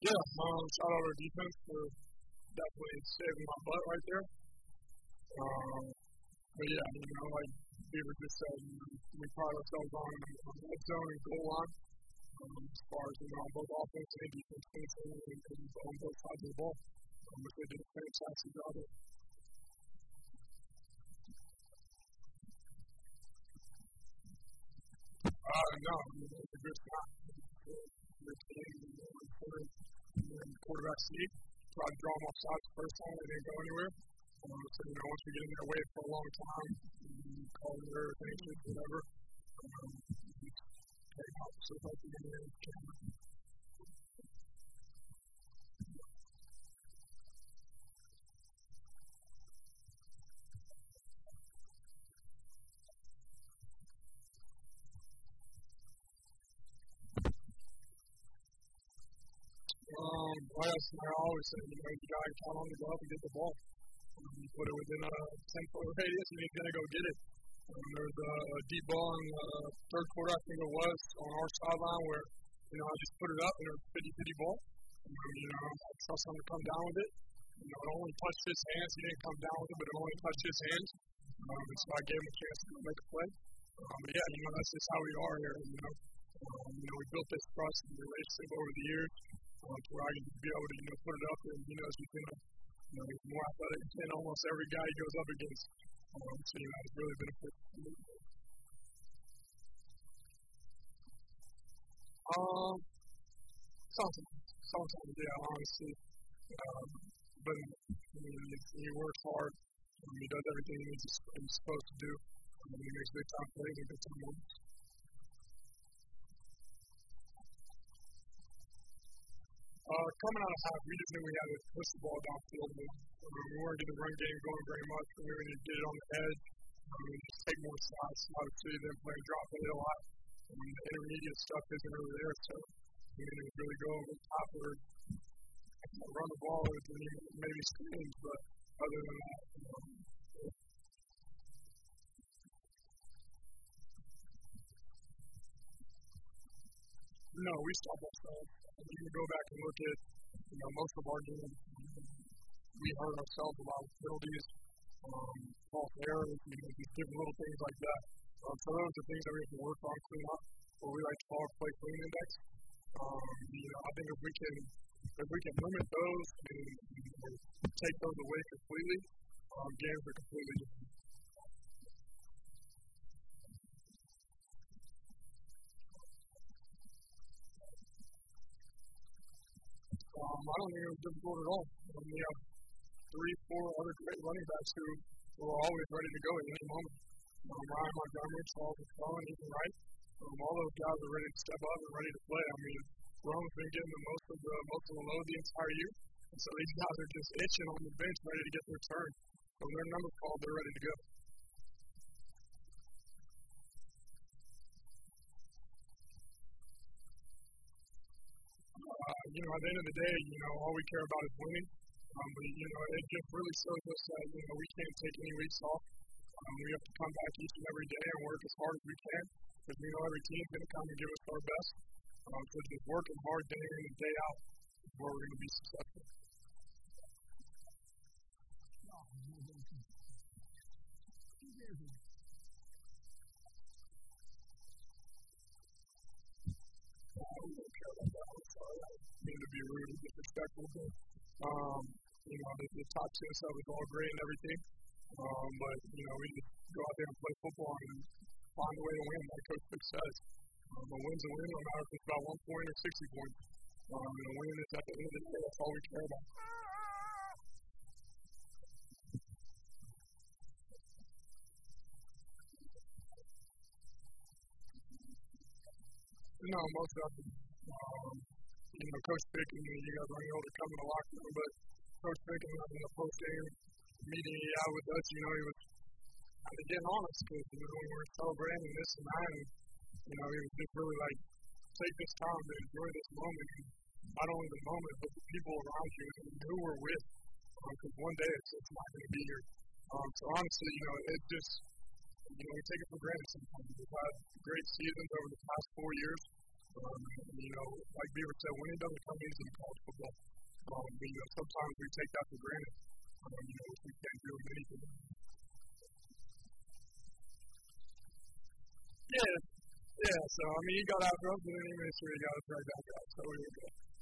Yeah, shout out our defense for definitely saving my butt right there. But yeah, like Beaver just said, we pride ourselves on red zone and goal line. As far as on both offense and defense, and on both sides of the ball, which they did a fantastic job of. No, it's a good spot. Your team, quarterback sneak, tried to draw them off sides the first time, they didn't go anywhere. So, once we get in their way for a long time, call it errors, anxious, whatever, take opposite like the game. I always say, you got to count on the glove and get the ball. You put it within a 10-foot radius and he's going to go get it. There was a deep ball in the third quarter, I think it was, on our sideline where, I just put it up and it was a 50-50 ball. I trust him to come down with it. It only touched his hands. He didn't come down with it, but it only touched his hands. And so I gave him a chance to make a play. But yeah, that's just how we are here. We built this trust and relationship over the years to where I can be able to, put it up and, as you can, he's more athletic than almost every guy he goes up against. So, it's really been a good Sometimes, yeah, honestly. But he works hard. He does everything he's supposed to do. He makes big time plays and good time moments. Coming out of half, we just knew we had to push the ball downfield. We weren't getting the run game going very much. We knew we needed to get it on the edge. Just take more shots. Obviously, then play drop it a lot. The intermediate stuff isn't really there, so we need to really go over the top or run the ball with maybe screens, but other than that, no, we stopped ourselves. You can go back and look at, most of our games. We hurt ourselves a lot of penalties, false errors, just different little things like that. So those are things that we have to work on, clean up, what we like to call our play clean index. I think if we can limit those and take those away completely, games are completely different. I don't think it was difficult at all. We have 3-4 other great running backs who are always ready to go at any moment. Ryan Montgomery, Charles McClellan, Ethan Wright, all those guys are ready to step up and ready to play. Rome's been getting the most of the load the entire year, and so these guys are just itching on the bench, ready to get their turn. When their number's called, they're ready to go. At the end of the day, all we care about is winning. But, it just really shows us that, we can't take any weeks off. We have to come back each and every day and work as hard as we can because we know every team's going to come and give us our best. So just working hard day in and day out is where we're going to be successful. We don't care about that. I'm sorry. I didn't mean to be rude or disrespectful, but the top 10 stuff is all great and everything. But we just go out there and play football and find a way to win, like Coach Vic says. A win's a win, no matter if it's about 1 point or 60 points. And a win is at the end of the day, that's all we care about. No, most of them. Coach Vic and you guys aren't able to come in the locker room, but Coach Vic in the post-game meeting he had with us, he was kind of getting on us because, we were celebrating this and that, and, he was just really like, take this time to enjoy this moment, and not only the moment, but the people around you and who we're with, because one day it's not going to be here. So honestly, it just, we take it for granted sometimes. We've had great seasons over the past 4 years. Like Beaver said, winning doesn't come easy in college football. Sometimes we take that for granted. We can't do anything. Yeah. So, he got after us, and then he made sure he got us right back out. So, we were good.